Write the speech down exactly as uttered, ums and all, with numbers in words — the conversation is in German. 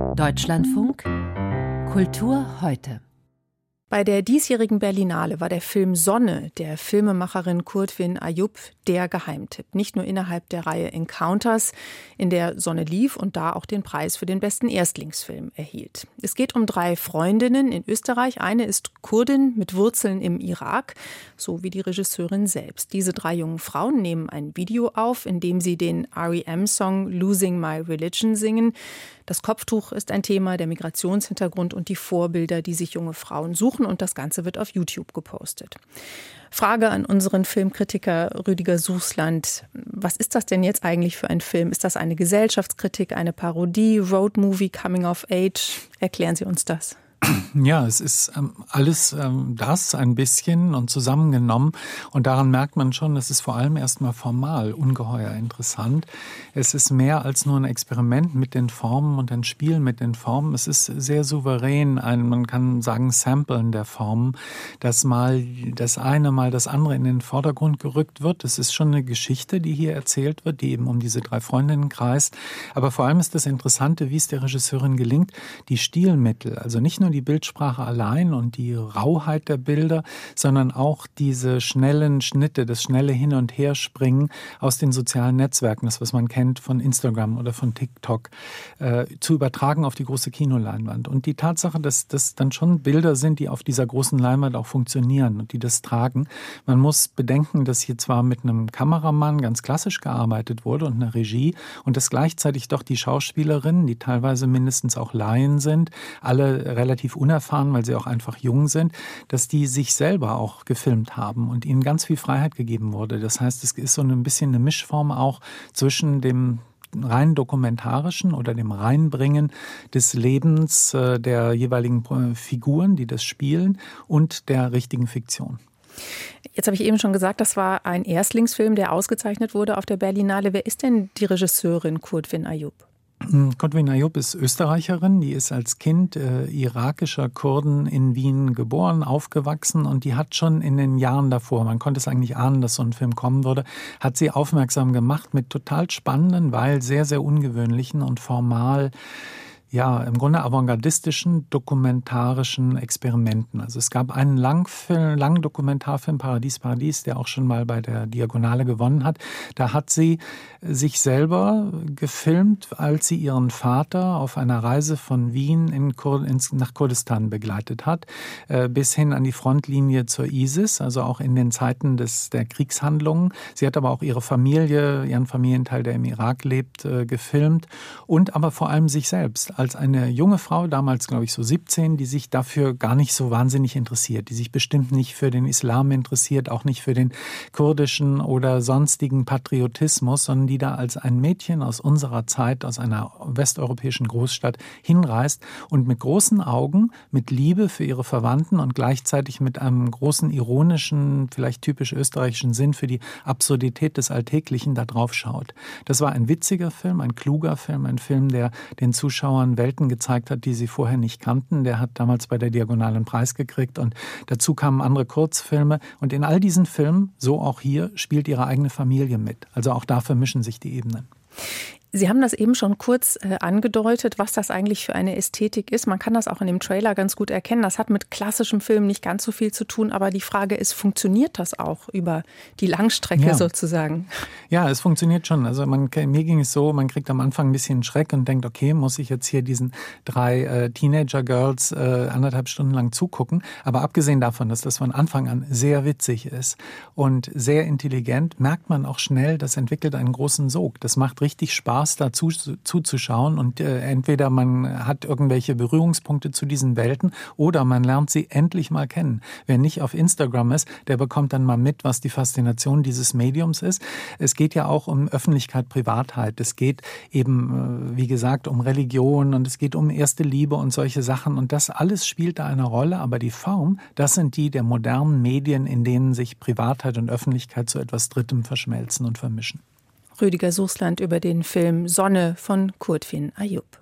Deutschlandfunk Kultur heute. Bei der diesjährigen Berlinale war der Film Sonne der Filmemacherin Kurtwin Ayub der Geheimtipp. Nicht nur innerhalb der Reihe Encounters, in der Sonne lief und da auch den Preis für den besten Erstlingsfilm erhielt. Es geht um drei Freundinnen in Österreich. Eine ist Kurdin mit Wurzeln im Irak, so wie die Regisseurin selbst. Diese drei jungen Frauen nehmen ein Video auf, in dem sie den R E M-Song Losing My Religion singen. Das Kopftuch ist ein Thema, der Migrationshintergrund und die Vorbilder, die sich junge Frauen suchen. Und das Ganze wird auf YouTube gepostet. Frage an unseren Filmkritiker Rüdiger Suchsland. Was ist das denn jetzt eigentlich für ein Film? Ist das eine Gesellschaftskritik, eine Parodie, Roadmovie, Coming of Age? Erklären Sie uns das. Ja, es ist ähm, alles ähm, das ein bisschen und zusammengenommen. Und daran merkt man schon, es ist vor allem erstmal formal ungeheuer interessant. Es ist mehr als nur ein Experiment mit den Formen und ein Spiel mit den Formen. Es ist sehr souverän, ein, man kann sagen, Samplen der Formen, dass mal das eine, mal das andere in den Vordergrund gerückt wird. Es ist schon eine Geschichte, die hier erzählt wird, die eben um diese drei Freundinnen kreist. Aber vor allem ist das Interessante, wie es der Regisseurin gelingt, die Stilmittel, also nicht nur die Bildsprache allein und die Rauheit der Bilder, sondern auch diese schnellen Schnitte, das schnelle Hin- und Herspringen aus den sozialen Netzwerken, das, was man kennt von Instagram oder von TikTok, äh, zu übertragen auf die große Kinoleinwand. Und die Tatsache, dass das dann schon Bilder sind, die auf dieser großen Leinwand auch funktionieren und die das tragen. Man muss bedenken, dass hier zwar mit einem Kameramann ganz klassisch gearbeitet wurde und einer Regie und dass gleichzeitig doch die Schauspielerinnen, die teilweise mindestens auch Laien sind, alle relativ unerfahren, weil sie auch einfach jung sind, dass die sich selber auch gefilmt haben und ihnen ganz viel Freiheit gegeben wurde. Das heißt, es ist so ein bisschen eine Mischform auch zwischen dem rein dokumentarischen oder dem Reinbringen des Lebens äh, der jeweiligen äh, Figuren, die das spielen, und der richtigen Fiktion. Jetzt habe ich eben schon gesagt, das war ein Erstlingsfilm, der ausgezeichnet wurde auf der Berlinale. Wer ist denn die Regisseurin Kurtwin Ayub? Kurtwin Ayub ist Österreicherin, die ist als Kind äh, irakischer Kurden in Wien geboren, aufgewachsen und die hat schon in den Jahren davor, man konnte es eigentlich ahnen, dass so ein Film kommen würde, hat sie aufmerksam gemacht mit total spannenden, weil sehr, sehr ungewöhnlichen und formal, ja, im Grunde avantgardistischen, dokumentarischen Experimenten. Also es gab einen Langfilm, langen Dokumentarfilm, Paradies, Paradies, der auch schon mal bei der Diagonale gewonnen hat. Da hat sie sich selber gefilmt, als sie ihren Vater auf einer Reise von Wien in Kur- ins, nach Kurdistan begleitet hat, äh, bis hin an die Frontlinie zur ISIS, also auch in den Zeiten des, der Kriegshandlungen. Sie hat aber auch ihre Familie, ihren Familienteil, der im Irak lebt, äh, gefilmt und aber vor allem sich selbst als eine junge Frau, damals glaube ich so siebzehn, die sich dafür gar nicht so wahnsinnig interessiert, die sich bestimmt nicht für den Islam interessiert, auch nicht für den kurdischen oder sonstigen Patriotismus, sondern die da als ein Mädchen aus unserer Zeit, aus einer westeuropäischen Großstadt hinreist und mit großen Augen, mit Liebe für ihre Verwandten und gleichzeitig mit einem großen ironischen, vielleicht typisch österreichischen Sinn für die Absurdität des Alltäglichen da drauf schaut. Das war ein witziger Film, ein kluger Film, ein Film, der den Zuschauern Welten gezeigt hat, die sie vorher nicht kannten. Der hat damals bei der Diagonale einen Preis gekriegt und dazu kamen andere Kurzfilme. Und in all diesen Filmen, so auch hier, spielt ihre eigene Familie mit. Also auch da vermischen sich die Ebenen. Sie haben das eben schon kurz äh, angedeutet, was das eigentlich für eine Ästhetik ist. Man kann das auch in dem Trailer ganz gut erkennen. Das hat mit klassischem Film nicht ganz so viel zu tun. Aber die Frage ist, funktioniert das auch über die Langstrecke ja. sozusagen? Ja, es funktioniert schon. Also man, mir ging es so, man kriegt am Anfang ein bisschen Schreck und denkt, okay, muss ich jetzt hier diesen drei äh, Teenager-Girls äh, anderthalb Stunden lang zugucken. Aber abgesehen davon, dass das von Anfang an sehr witzig ist und sehr intelligent, merkt man auch schnell, das entwickelt einen großen Sog. Das macht richtig Spaß, dazu zuzuschauen und äh, entweder man hat irgendwelche Berührungspunkte zu diesen Welten oder man lernt sie endlich mal kennen. Wer nicht auf Instagram ist, der bekommt dann mal mit, was die Faszination dieses Mediums ist. Es geht ja auch um Öffentlichkeit, Privatheit. Es geht eben, äh, wie gesagt, um Religion und es geht um erste Liebe und solche Sachen und das alles spielt da eine Rolle, aber die Form, das sind die der modernen Medien, in denen sich Privatheit und Öffentlichkeit zu etwas Drittem verschmelzen und vermischen. Rüdiger Suchsland über den Film Sonne von Kurtwin Ayub.